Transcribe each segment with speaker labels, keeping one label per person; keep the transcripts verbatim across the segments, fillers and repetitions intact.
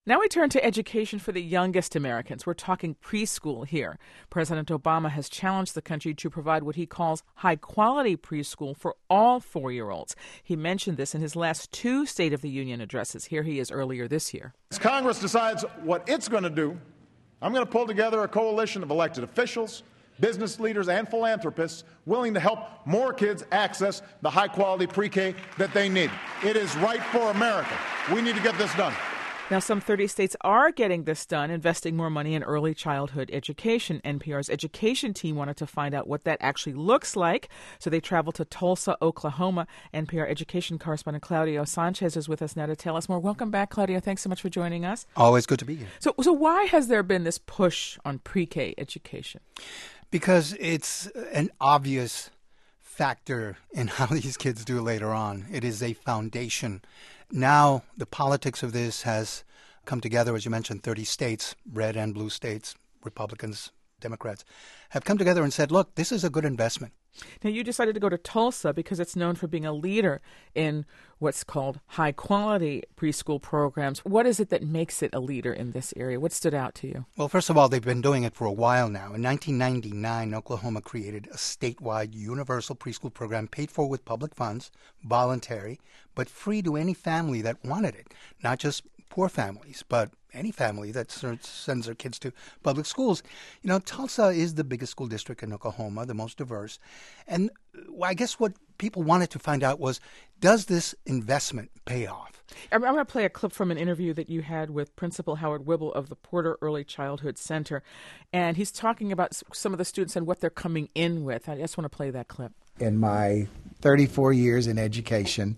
Speaker 1: Now we turn to education for the youngest Americans. We're talking preschool here. President Obama has challenged the country to provide what he calls high-quality preschool for all four-year-olds. He mentioned this in his last two State of the Union addresses. Here he is earlier this year.
Speaker 2: As Congress decides what it's going to do, I'm going to pull together a coalition of elected officials, business leaders, and philanthropists willing to help more kids access the high-quality pre-K that they need. It is right for America. We need to get this done.
Speaker 1: Now, some thirty states are getting this done, investing more money in early childhood education. N P R's education team wanted to find out what that actually looks like, so they traveled to Tulsa, Oklahoma. N P R education correspondent Claudio Sanchez is with us now to tell us more. Welcome back, Claudio. Thanks so much for joining us.
Speaker 3: Always good to be here.
Speaker 1: So, so why has there been this push on pre-K education?
Speaker 3: Because it's an obvious factor in how these kids do later on. It is a foundation. Now the politics of this has come together, as you mentioned, thirty states, red and blue states, Republicans, Democrats, have come together and said, look, this is a good investment.
Speaker 1: Now, you decided to go to Tulsa because it's known for being a leader in what's called high-quality preschool programs. What is it that makes it a leader in this area? What stood out to you?
Speaker 3: Well, first of all, they've been doing it for a while now. In nineteen ninety-nine, Oklahoma created a statewide universal preschool program paid for with public funds, voluntary, but free to any family that wanted it, not just poor families, but any family that sends their kids to public schools. You know, Tulsa is the biggest school district in Oklahoma, the most diverse. And I guess what people wanted to find out was, does this investment pay off?
Speaker 1: I'm going to play a clip from an interview that you had with Principal Howard Whibble of the Porter Early Childhood Center. And he's talking about some of the students and what they're coming in with. I just want to play that clip.
Speaker 4: In my thirty-four years in education,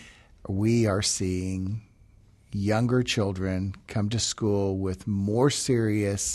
Speaker 4: we are seeing younger children come to school with more serious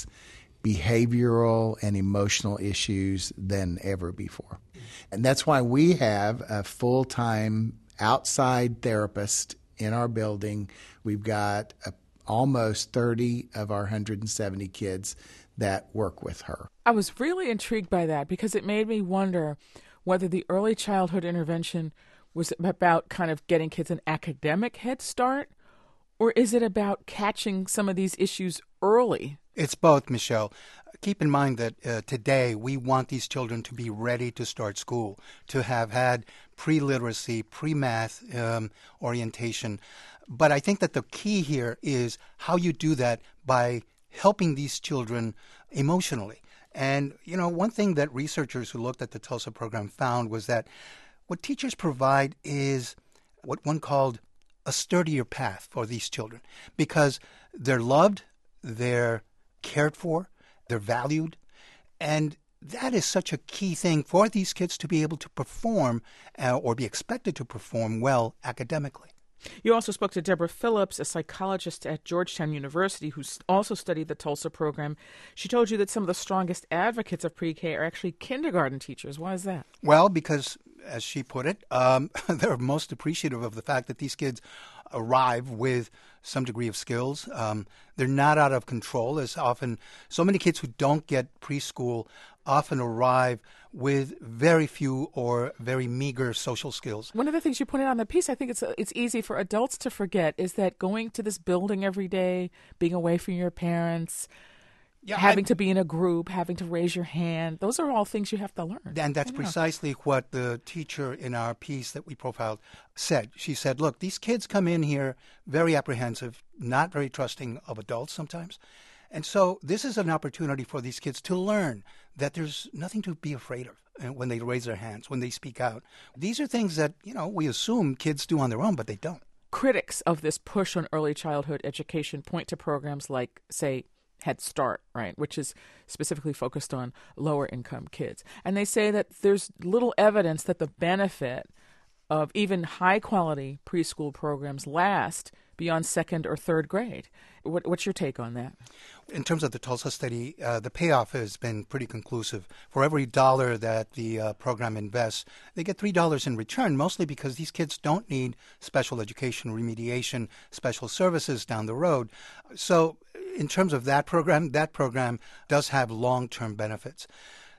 Speaker 4: behavioral and emotional issues than ever before. And that's why we have a full-time outside therapist in our building. We've got a, almost thirty of our one hundred seventy kids that work with her.
Speaker 1: I was really intrigued by that because it made me wonder whether the early childhood intervention was about kind of getting kids an academic head start, or is it about catching some of these issues early?
Speaker 3: It's both, Michelle. Keep in mind that uh, today we want these children to be ready to start school, to have had pre-literacy, pre-math um, orientation. But I think that the key here is how you do that by helping these children emotionally. And, you know, one thing that researchers who looked at the Tulsa program found was that what teachers provide is what one called a sturdier path for these children, because they're loved, they're cared for, they're valued, and that is such a key thing for these kids to be able to perform uh, or be expected to perform well academically.
Speaker 1: You also spoke to Deborah Phillips, a psychologist at Georgetown University who also studied the Tulsa program. She told you that some of the strongest advocates of pre-K are actually kindergarten teachers. Why is that?
Speaker 3: Well, because, as she put it, um, they're most appreciative of the fact that these kids arrive with some degree of skills. Um, they're not out of control. As often, so many kids who don't get preschool often arrive with very few or very meager social skills.
Speaker 1: One of the things you pointed out in the piece, I think it's it's easy for adults to forget, is that going to this building every day, being away from your parents, yeah, having I, to be in a group, having to raise your hand, those are all things you have to learn.
Speaker 3: And that's precisely what the teacher in our piece that we profiled said. She said, look, these kids come in here very apprehensive, not very trusting of adults sometimes. And so this is an opportunity for these kids to learn that there's nothing to be afraid of when they raise their hands, when they speak out. These are things that, you know, we assume kids do on their own, but they don't.
Speaker 1: Critics of this push on early childhood education point to programs like, say, Head Start, right, which is specifically focused on lower income kids. And they say that there's little evidence that the benefit of even high quality preschool programs last beyond second or third grade. What, what's your take on that?
Speaker 3: In terms of the Tulsa study, uh, the payoff has been pretty conclusive. For every dollar that the uh, program invests, they get three dollars in return, mostly because these kids don't need special education, remediation, special services down the road. So in terms of that program, that program does have long-term benefits.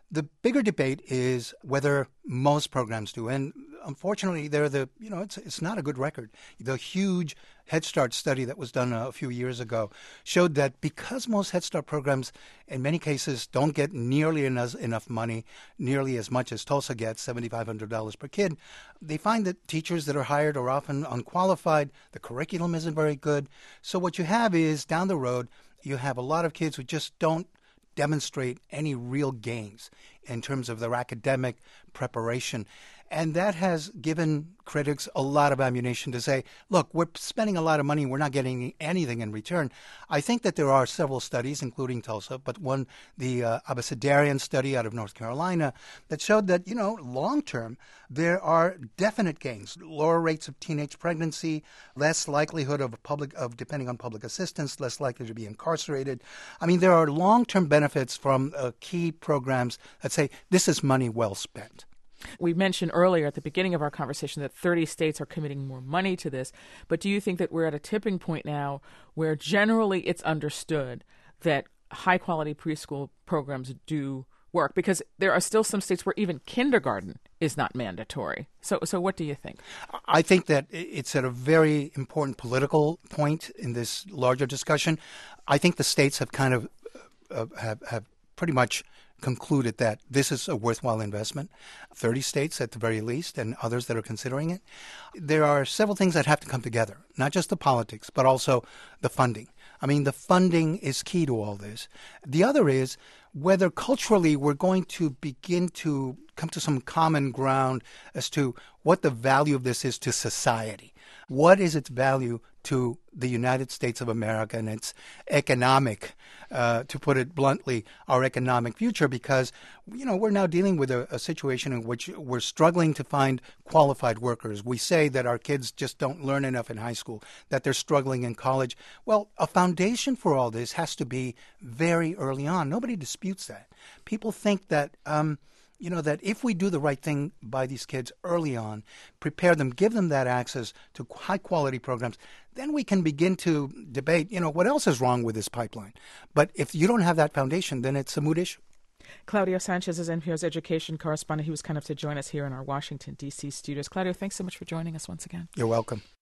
Speaker 3: The bigger debate is whether most programs do. And unfortunately, they're the, you know, it's, it's not a good record. The huge Head Start study that was done a few years ago showed that because most Head Start programs, in many cases, don't get nearly enough, enough money, nearly as much as Tulsa gets, seven thousand five hundred dollars per kid, they find that teachers that are hired are often unqualified. The curriculum isn't very good. So what you have is, down the road, you have a lot of kids who just don't demonstrate any real gains in terms of their academic preparation. And that has given critics a lot of ammunition to say, look, we're spending a lot of money, we're not getting anything in return. I think that there are several studies, including Tulsa, but one, the uh, Abecedarian study out of North Carolina, that showed that, you know, long term, there are definite gains. Lower rates of teenage pregnancy, less likelihood of public, of depending on public assistance, less likely to be incarcerated. I mean, there are long-term benefits from uh, key programs that say this is money well spent.
Speaker 1: We mentioned earlier at the beginning of our conversation that thirty states are committing more money to this, but do you think that we're at a tipping point now where generally it's understood that high-quality preschool programs do work? Because there are still some states where even kindergarten is not mandatory. So, so what do you think?
Speaker 3: I think that it's at a very important political point in this larger discussion. I think the states have kind of uh, have, have pretty much concluded that this is a worthwhile investment. thirty states at the very least, and others that are considering it. There are several things that have to come together, not just the politics, but also the funding. I mean, the funding is key to all this. The other is whether culturally we're going to begin to come to some common ground as to what the value of this is to society. What is its value to the United States of America and its economic, uh, to put it bluntly, our economic future? Because, you know, we're now dealing with a, a situation in which we're struggling to find qualified workers. We say that our kids just don't learn enough in high school, that they're struggling in college. Well, a foundation for all this has to be very early on. Nobody disputes that. People think that, um, you know, that if we do the right thing by these kids early on, prepare them, give them that access to high-quality programs, then we can begin to debate, you know, what else is wrong with this pipeline. But if you don't have that foundation, then it's a moot issue.
Speaker 1: Claudio Sanchez is N P R's education correspondent. He was kind of to join us here in our Washington, D C studios. Claudio, thanks so much for joining us once again.
Speaker 3: You're welcome.